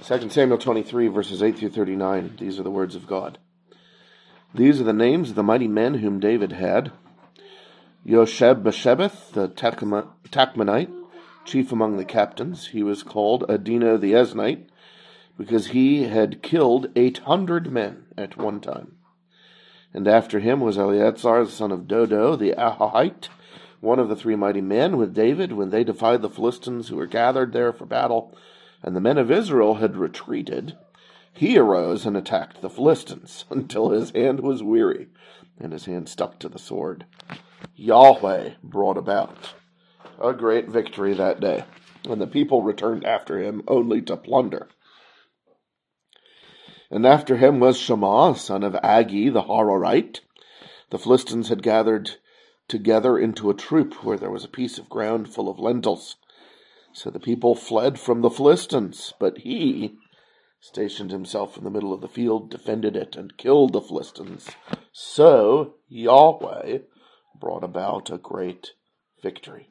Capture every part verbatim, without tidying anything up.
Second Samuel twenty-three, verses eight through thirty-nine. These are the words of God. These are the names of the mighty men whom David had. Josheb-Basshebeth, the Tachmonite, chief among the captains. He was called Adino the Eznite, because he had killed eight hundred men at one time. And after him was Eleazar, the son of Dodo, the Ahahite, one of the three mighty men with David, when they defied the Philistines who were gathered there for battle, and the men of Israel had retreated. He arose and attacked the Philistines until his hand was weary, and his hand stuck to the sword. Yahweh brought about a great victory that day, and the people returned after him only to plunder. And after him was Shammah, son of Agi, the Hararite. The Philistines had gathered together into a troop where there was a piece of ground full of lentils. So the people fled from the Philistines, but he stationed himself in the middle of the field, defended it, and killed the Philistines. So Yahweh brought about a great victory.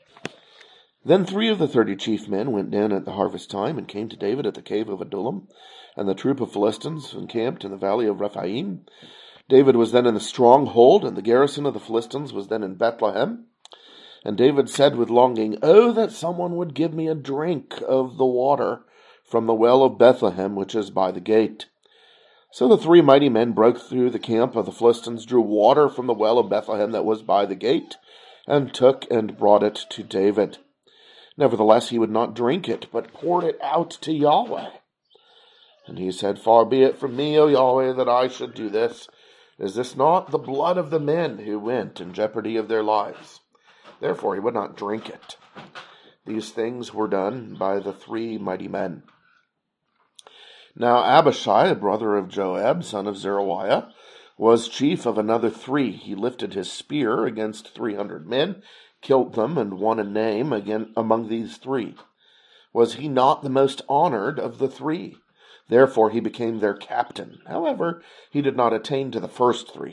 Then three of the thirty chief men went down at the harvest time and came to David at the cave of Adullam, and the troop of Philistines encamped in the valley of Rephaim. David was then in the stronghold, and the garrison of the Philistines was then in Bethlehem. And David said with longing, "Oh, that someone would give me a drink of the water from the well of Bethlehem, which is by the gate." So the three mighty men broke through the camp of the Philistines, drew water from the well of Bethlehem that was by the gate, and took and brought it to David. Nevertheless, he would not drink it, but poured it out to Yahweh. And he said, "Far be it from me, O Yahweh, that I should do this. Is this not the blood of the men who went in jeopardy of their lives?" Therefore he would not drink it. These things were done by the three mighty men. Now Abishai, brother of Joab, son of Zeruiah, was chief of another three. He lifted his spear against three hundred men, killed them, and won a name again among these three. Was he not the most honored of the three? Therefore he became their captain. However, he did not attain to the first three.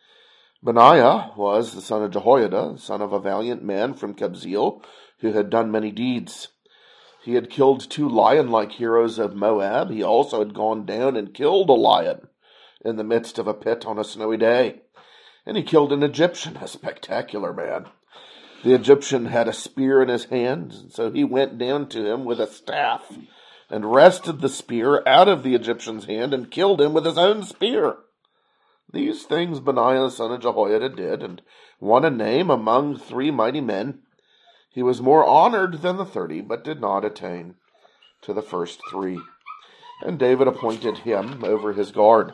Benaiah was the son of Jehoiada, son of a valiant man from Kabzeel, who had done many deeds. He had killed two lion-like heroes of Moab. He also had gone down and killed a lion in the midst of a pit on a snowy day. And he killed an Egyptian, a spectacular man. The Egyptian had a spear in his hand, and so he went down to him with a staff and wrested the spear out of the Egyptian's hand and killed him with his own spear. These things Benaiah, son of Jehoiada, did, and won a name among three mighty men. He was more honored than the thirty, but did not attain to the first three. And David appointed him over his guard.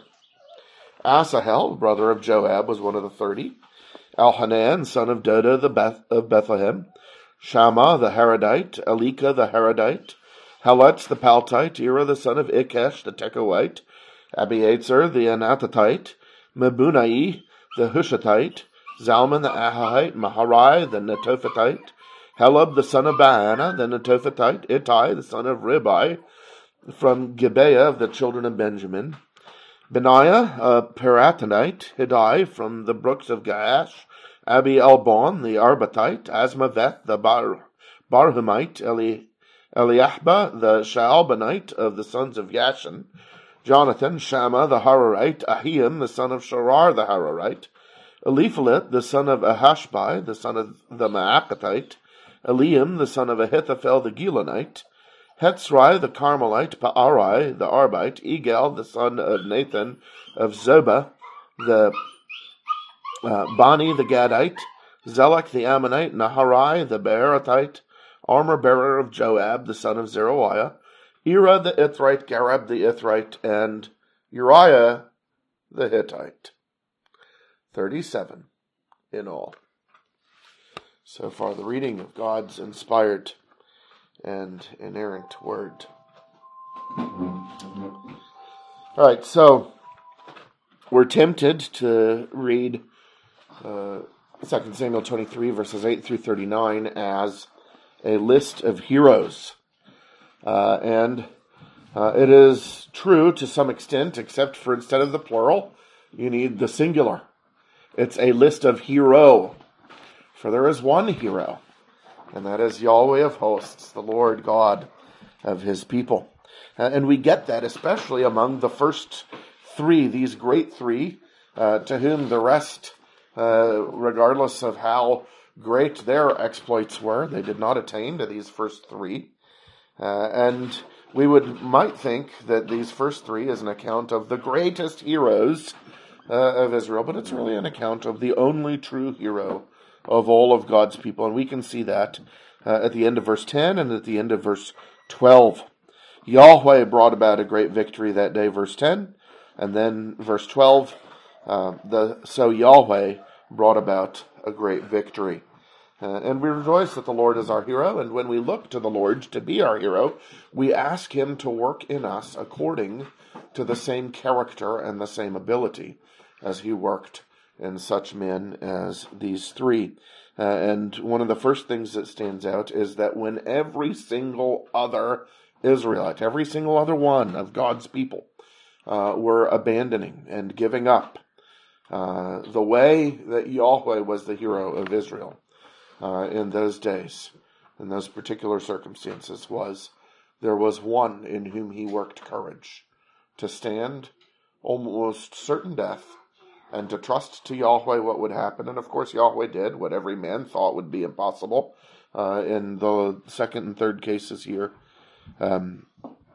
Asahel, brother of Joab, was one of the thirty. Elhanan, son of Dodo the Beth- of Bethlehem. Shammah the Haradite. Elika the Haradite. Haletz the Paltite. Ira the son of Ikesh the Tekoite. Abiatzar the Anathatite. Mebunai the Hushathite, Zalman the Ahahite, Maharai the Netophathite, Helab the son of Baana the Netophathite, Ittai the son of Ribai, from Gibeah of the children of Benjamin, Benaiah a Piratonite, Hiddai from the brooks of Gaash, Abi Elbon the Arbathite, Asmaveth the Bar Barhumite, Eli Eliahba the Shaalbanite of the sons of Yashan, Jonathan, Shammah the Hararite, Ahiam the son of Sharar the Hararite, Eliphalet the son of Ahashbai the son of the Maacathite, Eliam the son of Ahithophel the Gilonite, Hetzrai the Carmelite, Paarai the Arbite, Egal the son of Nathan of Zobah, the uh, Bani the Gadite, Zelek the Ammonite, Naharai the Beerothite, armor-bearer of Joab the son of Zeruiah, Ira the Ithrite, Gareb the Ithrite, and Uriah the Hittite. Thirty-seven in all. So far, the reading of God's inspired and inerrant word. All right, so we're tempted to read uh, Second Samuel twenty-three, verses eight through thirty-nine, as a list of heroes. Uh, and uh, it is true to some extent, except for instead of the plural, you need the singular. It's a list of hero, for there is one hero, and that is Yahweh of hosts, the Lord God of his people. Uh, and we get that especially among the first three, these great three, uh, to whom the rest, uh, regardless of how great their exploits were, they did not attain to these first three. Uh, and we would might think that these first three is an account of the greatest heroes uh, of Israel, but it's really an account of the only true hero of all of God's people. And we can see that uh, at the end of verse ten and at the end of verse twelve. Yahweh brought about a great victory that day, verse ten, and then verse twelve, uh, the so Yahweh brought about a great victory. Uh, and we rejoice that the Lord is our hero, and when we look to the Lord to be our hero, we ask him to work in us according to the same character and the same ability as he worked in such men as these three. Uh, and one of the first things that stands out is that when every single other Israelite, every single other one of God's people, uh, were abandoning and giving up, uh, the way that Yahweh was the hero of Israel uh, in those days, in those particular circumstances, was there was one in whom he worked courage to stand almost certain death and to trust to Yahweh what would happen. And of course Yahweh did what every man thought would be impossible. Uh, in the second and third cases here, Um,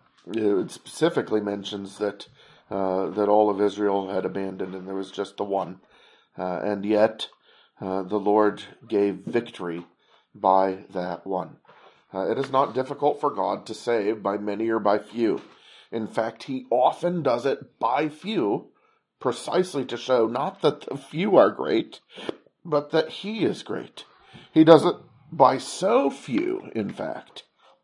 it specifically mentions that uh, that all of Israel had abandoned, and there was just the one. Uh, and yet, uh, the Lord gave victory by that one. Uh, it is not difficult for God to save by many or by few. In fact, he often does it by few, precisely to show not that the few are great, but that he is great. He does it by so few, in fact,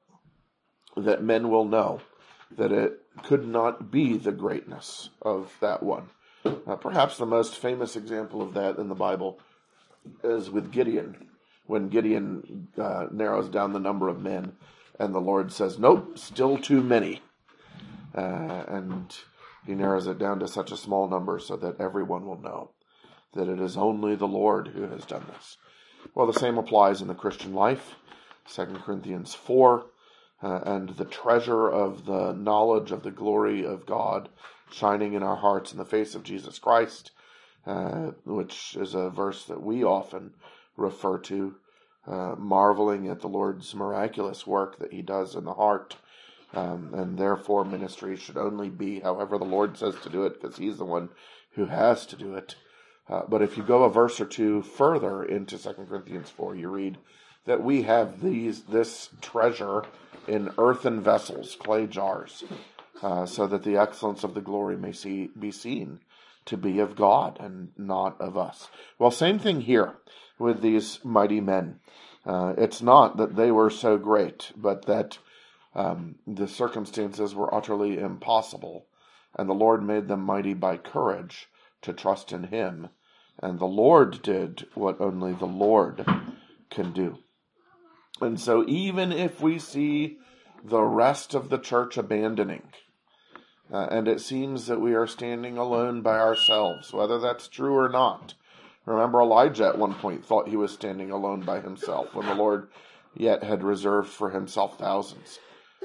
that men will know that it could not be the greatness of that one. Uh, perhaps the most famous example of that in the Bible is with Gideon, when Gideon uh, narrows down the number of men, and the Lord says, nope, still too many. Uh, and he narrows it down to such a small number so that everyone will know that it is only the Lord who has done this. Well, the same applies in the Christian life. Second Corinthians four, Uh, and the treasure of the knowledge of the glory of God shining in our hearts in the face of Jesus Christ, uh, which is a verse that we often refer to, uh, marveling at the Lord's miraculous work that he does in the heart. Um, and therefore ministry should only be however the Lord says to do it, because he's the one who has to do it. Uh, but if you go a verse or two further into Second Corinthians four, you read that we have these this treasure in earthen vessels, clay jars, uh, so that the excellence of the glory may see, be seen to be of God and not of us. Well, same thing here with these mighty men. Uh, it's not that they were so great, but that um, the circumstances were utterly impossible, and the Lord made them mighty by courage to trust in him, and the Lord did what only the Lord can do. And so even if we see the rest of the church abandoning, uh, and it seems that we are standing alone by ourselves, whether that's true or not. Remember, Elijah at one point thought he was standing alone by himself when the Lord yet had reserved for himself thousands.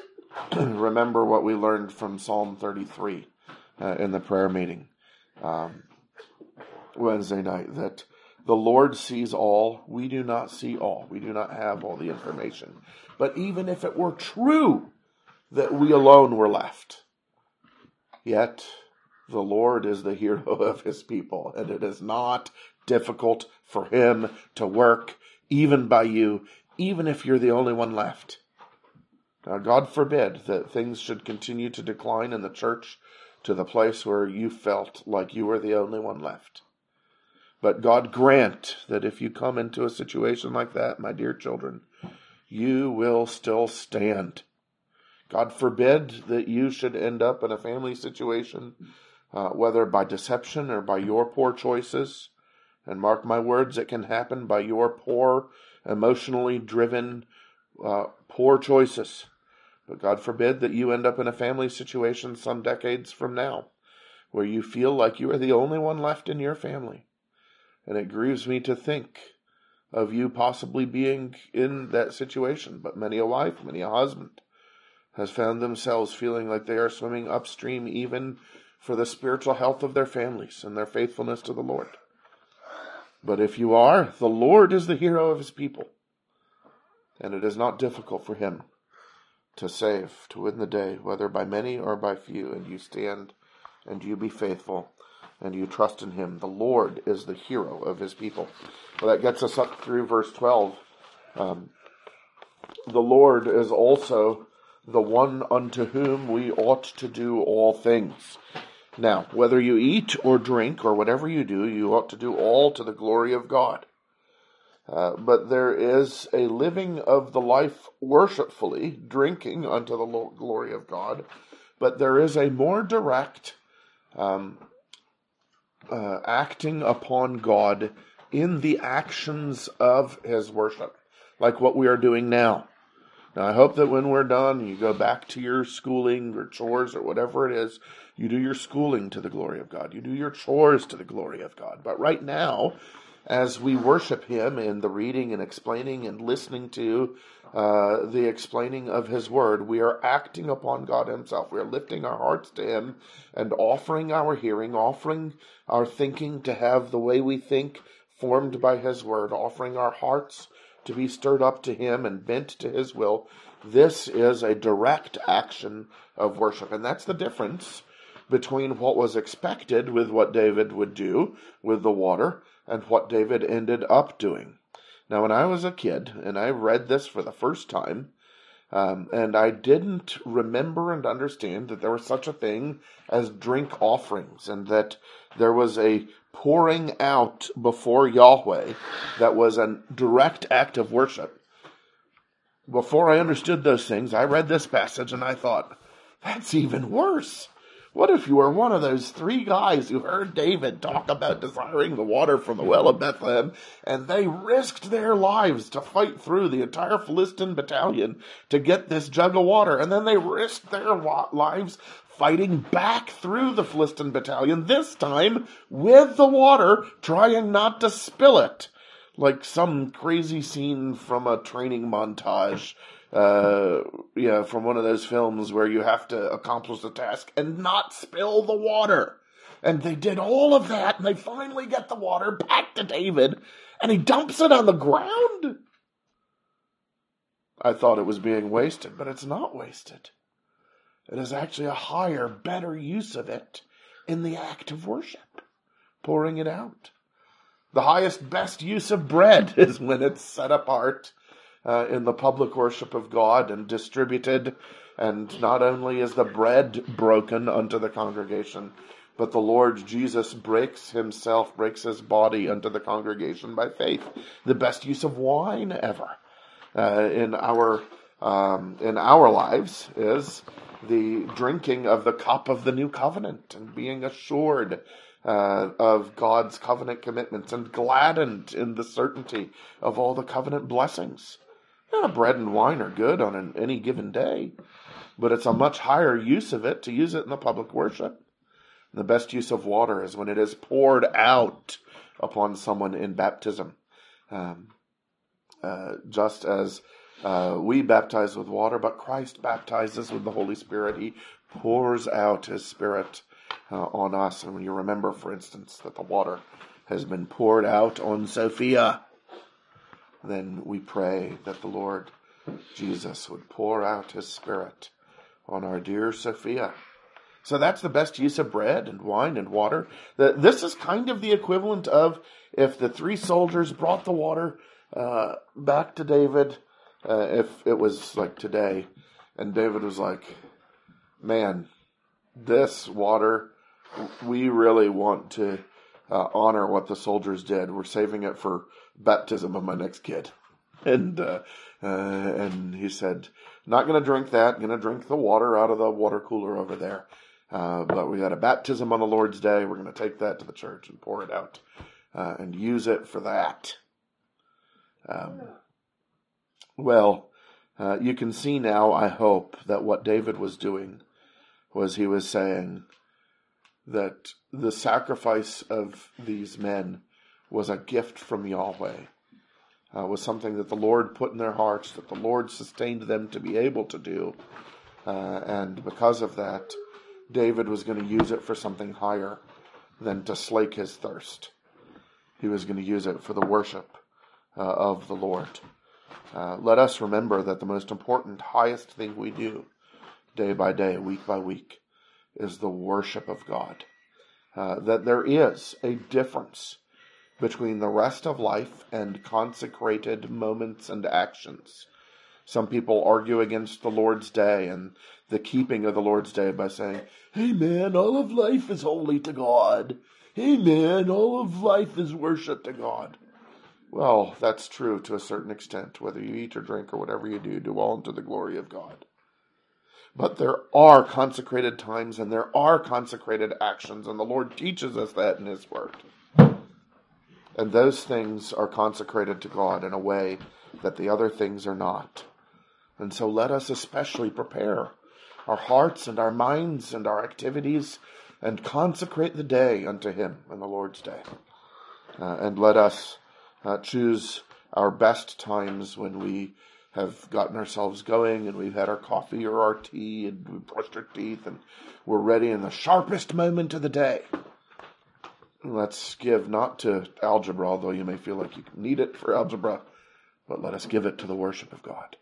Remember what we learned from Psalm thirty-three uh, in the prayer meeting um, Wednesday night, that the Lord sees all. We do not see all. We do not have all the information. But even if it were true that we alone were left, yet the Lord is the hero of his people, and it is not difficult for him to work even by you, even if you're the only one left. Now, God forbid that things should continue to decline in the church to the place where you felt like you were the only one left. But God grant that if you come into a situation like that, my dear children, you will still stand. God forbid that you should end up in a family situation, uh, whether by deception or by your poor choices. And mark my words, it can happen by your poor, emotionally driven, uh, poor choices. But God forbid that you end up in a family situation some decades from now, where you feel like you are the only one left in your family. And it grieves me to think of you possibly being in that situation, but many a wife, many a husband has found themselves feeling like they are swimming upstream even for the spiritual health of their families and their faithfulness to the Lord. But if you are, the Lord is the hero of his people. And it is not difficult for him to save, to win the day, whether by many or by few. And you stand and you be faithful and you trust in him. The Lord is the hero of his people. Well, that gets us up through verse twelve. Um, the Lord is also the one unto whom we ought to do all things. Now, whether you eat or drink or whatever you do, you ought to do all to the glory of God. Uh, but there is a living of the life worshipfully, drinking unto the glory of God. But there is a more direct um, uh, acting upon God in the actions of his worship, like what we are doing now. Now, I hope that when we're done, you go back to your schooling or chores or whatever it is. You do your schooling to the glory of God. You do your chores to the glory of God. But right now, as we worship him in the reading and explaining and listening to uh, the explaining of his word, we are acting upon God himself. We are lifting our hearts to him and offering our hearing, offering our thinking to have the way we think formed by his word, offering our hearts to be stirred up to him and bent to his will. This is a direct action of worship. And that's the difference between what was expected with what David would do with the water and what David ended up doing. Now, when I was a kid and I read this for the first time, um, and I didn't remember and understand that there was such a thing as drink offerings, and that there was a pouring out before Yahweh that was a direct act of worship. Before I understood those things, I read this passage and I thought, that's even worse. What if you were one of those three guys who heard David talk about desiring the water from the well of Bethlehem, and they risked their lives to fight through the entire Philistine battalion to get this jug of water, and then they risked their lives fighting back through the Philistine battalion, this time with the water, trying not to spill it, like some crazy scene from a training montage. Uh, yeah, from one of those films where you have to accomplish the task and not spill the water. And they did all of that, and they finally get the water back to David, and he dumps it on the ground. I thought it was being wasted, but it's not wasted. It is actually a higher, better use of it in the act of worship, pouring it out. The highest, best use of bread is when it's set apart Uh, in the public worship of God and distributed, and not only is the bread broken unto the congregation, but the Lord Jesus breaks himself, breaks his body unto the congregation by faith. The best use of wine ever uh, in our um, in our lives is the drinking of the cup of the new covenant and being assured uh, of God's covenant commitments and gladdened in the certainty of all the covenant blessings. Yeah, bread and wine are good on an, any given day, but it's a much higher use of it to use it in the public worship. The best use of water is when it is poured out upon someone in baptism. Um, uh, just as uh, we baptize with water, but Christ baptizes with the Holy Spirit. He pours out his Spirit uh, on us. And when you remember, for instance, that the water has been poured out on Sophia, then we pray that the Lord Jesus would pour out his Spirit on our dear Sophia. So that's the best use of bread and wine and water. This is kind of the equivalent of if the three soldiers brought the water uh, back to David, uh, if it was like today, and David was like, man, this water, we really want to uh, honor what the soldiers did. We're saving it for baptism of my next kid. And uh, uh, and he said, not going to drink that, going to drink the water out of the water cooler over there. Uh, but we got a baptism on the Lord's Day. We're going to take that to the church and pour it out uh, and use it for that. Um, well, uh, you can see now, I hope, that what David was doing was he was saying that the sacrifice of these men was a gift from Yahweh, uh, was something that the Lord put in their hearts, that the Lord sustained them to be able to do. Uh, and because of that, David was going to use it for something higher than to slake his thirst. He was going to use it for the worship uh, of the Lord. Uh, let us remember that the most important, highest thing we do day by day, week by week, is the worship of God. Uh, that there is a difference between the rest of life and consecrated moments and actions. Some people argue against the Lord's Day and the keeping of the Lord's Day by saying, hey man, all of life is holy to God. Hey man, all of life is worship to God. Well, that's true to a certain extent. Whether you eat or drink or whatever you do, do all unto the glory of God. But there are consecrated times and there are consecrated actions, and the Lord teaches us that in His Word. And those things are consecrated to God in a way that the other things are not. And so let us especially prepare our hearts and our minds and our activities and consecrate the day unto Him in the Lord's Day. Uh, and let us uh, choose our best times when we have gotten ourselves going and we've had our coffee or our tea and we've brushed our teeth and we're ready in the sharpest moment of the day. Let's give not to algebra, although you may feel like you need it for algebra, but let us give it to the worship of God.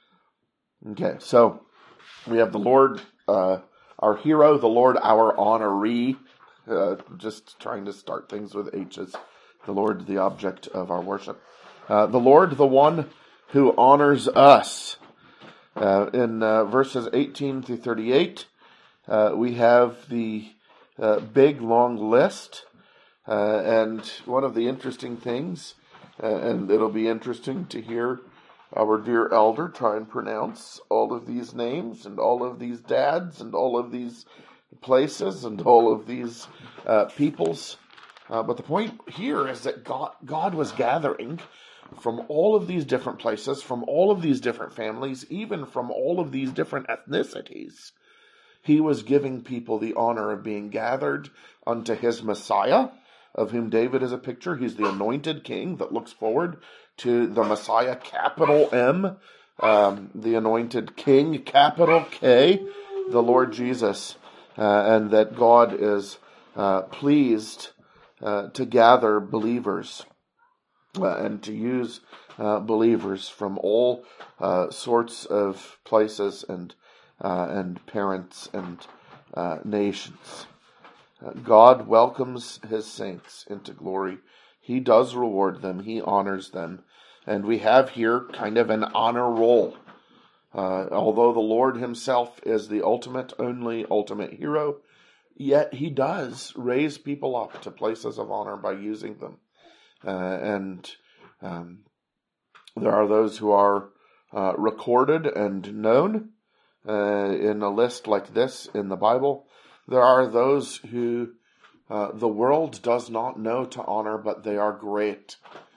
Okay, so we have the Lord, uh, our hero, the Lord, our honoree, uh, just trying to start things with H's. The Lord, the object of our worship. Uh, the Lord, the one who honors us. Uh, in uh, verses eighteen through thirty-eight, uh, we have the uh, big, long list. Uh, and one of the interesting things, uh, and it'll be interesting to hear our dear elder try and pronounce all of these names and all of these dads and all of these places and all of these uh, peoples. Uh, but the point here is that God, God was gathering from all of these different places, from all of these different families, even from all of these different ethnicities. He was giving people the honor of being gathered unto His Messiah, of whom David is a picture. He's the anointed king that looks forward to the Messiah, capital M, um, the anointed king, capital K, the Lord Jesus, uh, and that God is uh, pleased uh, to gather believers uh, and to use uh, believers from all uh, sorts of places and uh, and parents and uh, nations. Uh, God welcomes His saints into glory. He does reward them. He honors them. And we have here kind of an honor roll. Uh, although the Lord Himself is the ultimate, only ultimate hero, yet He does raise people up to places of honor by using them. Uh, and um, there are those who are uh, recorded and known uh, in a list like this in the Bible. There are those who uh, the world does not know to honor, but they are great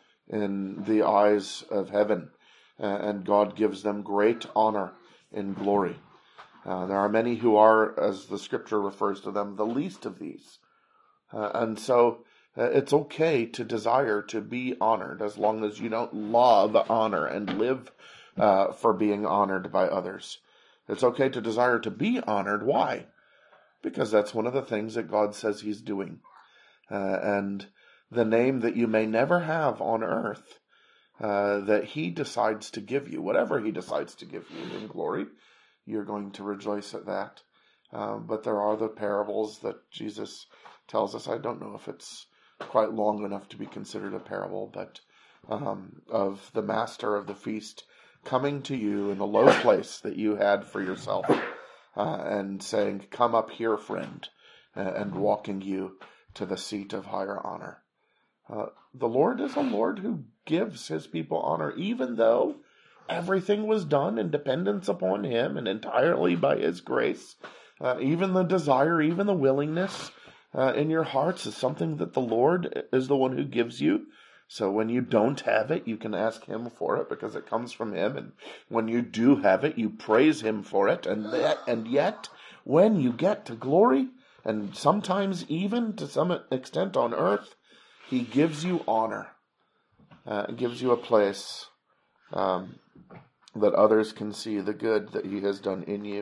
in the eyes of heaven, uh, and God gives them great honor and glory. Uh, there are many who are, as the scripture refers to them, the least of these. Uh, and so uh, it's okay to desire to be honored as long as you don't love honor and live uh, for being honored by others. It's okay to desire to be honored. Why? Because that's one of the things that God says He's doing. Uh, and the name that you may never have on earth, uh, that He decides to give you, whatever He decides to give you in glory, you're going to rejoice at that. Um, but there are the parables that Jesus tells us. I don't know if it's quite long enough to be considered a parable, but um, of the master of the feast coming to you in a low place that you had for yourself. Uh, and saying, come up here, friend, uh, and walking you to the seat of higher honor. Uh, the Lord is a Lord who gives His people honor, even though everything was done in dependence upon Him and entirely by His grace. Uh, even the desire, even the willingness uh, in your hearts is something that the Lord is the one who gives you. So when you don't have it, you can ask Him for it because it comes from Him. And when you do have it, you praise Him for it. And that, and yet, when you get to glory, and sometimes even to some extent on earth, He gives you honor. Uh, gives you a place um, that others can see the good that He has done in you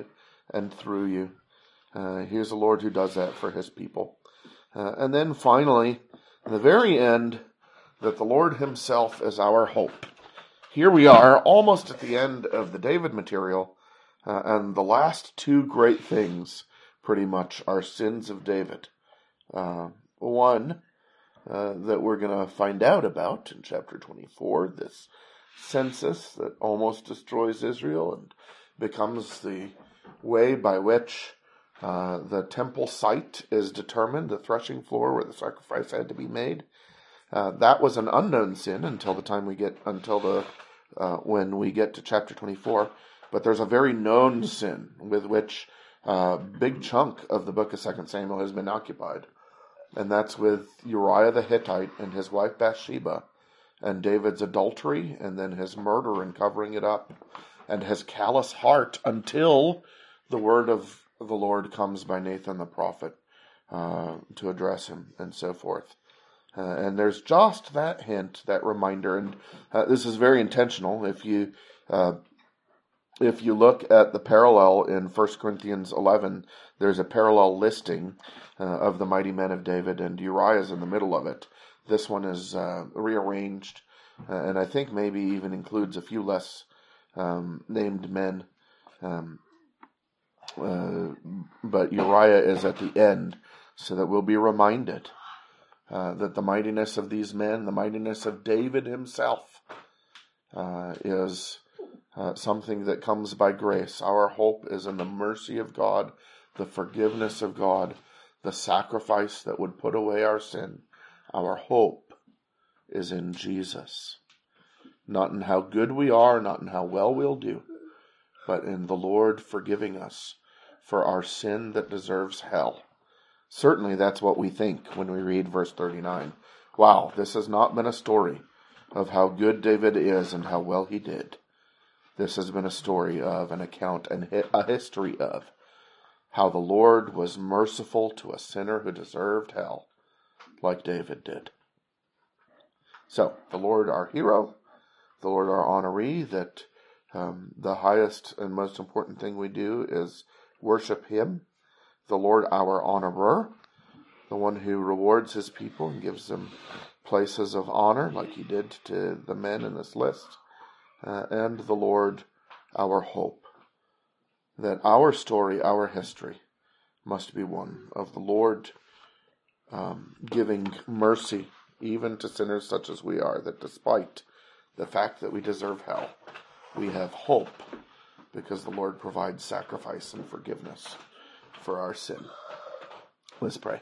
and through you. Uh, here's a Lord who does that for his people. Uh, and then finally, in the very end, that the Lord himself is our hope. Here we are, almost at the end of the David material, uh, and the last two great things, pretty much, are sins of David. Uh, one, uh, that we're going to find out about in chapter twenty-four, this census that almost destroys Israel and becomes the way by which uh, the temple site is determined, the threshing floor where the sacrifice had to be made. Uh, that was an unknown sin until the time we get, until the, uh, when we get to chapter twenty-four. But there's a very known sin with which a uh, big chunk of the book of Second Samuel has been occupied. And that's with Uriah the Hittite and his wife Bathsheba, and David's adultery, and then his murder and covering it up, and his callous heart until the word of the Lord comes by Nathan the prophet uh, to address him, and so forth. Uh, and there's just that hint, that reminder, and uh, this is very intentional. If you uh, if you look at the parallel in First Corinthians eleven, there's a parallel listing uh, of the mighty men of David, and Uriah is in the middle of it. This one is uh, rearranged, uh, and I think maybe even includes a few less um, named men. Um, uh, but Uriah is at the end, so that we'll be reminded uh, that the mightiness of these men, the mightiness of David himself, uh, is uh, something that comes by grace. Our hope is in the mercy of God, the forgiveness of God, the sacrifice that would put away our sin. Our hope is in Jesus. Not in how good we are, not in how well we'll do, but in the Lord forgiving us for our sin that deserves hell. Certainly that's what we think when we read verse thirty-nine. Wow, this has not been a story of how good David is and how well he did. This has been a story of, an account, and a history of how the Lord was merciful to a sinner who deserved hell, like David did. So, the Lord our hero, the Lord our honoree, that um, the highest and most important thing we do is worship him. The Lord our honorer, the one who rewards his people and gives them places of honor, like he did to the men in this list. Uh, and the Lord our hope, that our story, our history, must be one of the Lord um, giving mercy even to sinners such as we are, that despite the fact that we deserve hell, we have hope because the Lord provides sacrifice and forgiveness for our sin. Let's pray.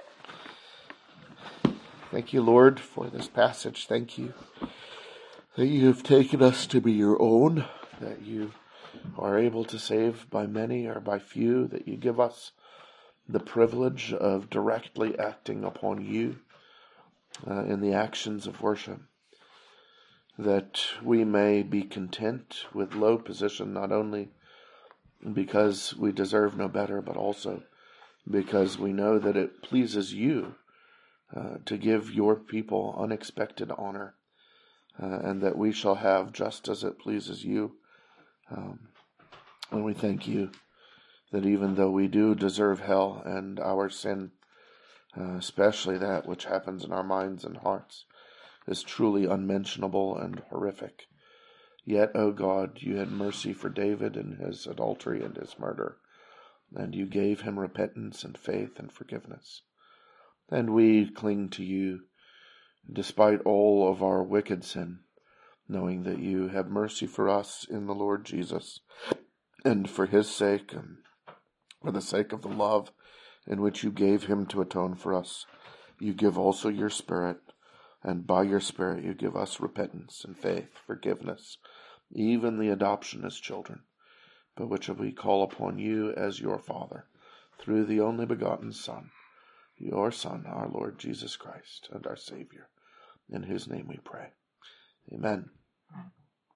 Thank you, Lord, for this passage. Thank you that you have taken us to be your own, that you are able to save by many or by few, that you give us the privilege of directly acting upon you uh, in the actions of worship, that we may be content with low position, not only because we deserve no better, but also because we know that it pleases you uh, to give your people unexpected honor, uh, and that we shall have just as it pleases you. Um, and we thank you that even though we do deserve hell and our sin, uh, especially that which happens in our minds and hearts, is truly unmentionable and horrific, yet, O God, you had mercy for David and his adultery and his murder, and you gave him repentance and faith and forgiveness. And we cling to you despite all of our wicked sin, knowing that you have mercy for us in the Lord Jesus, and for his sake, and for the sake of the love in which you gave him to atone for us, you give also your Spirit, and by your Spirit you give us repentance and faith, forgiveness, even the adoption as children, by which we call upon you as your Father, through the only begotten Son, your Son, our Lord Jesus Christ, and our Savior, in whose name we pray. Amen.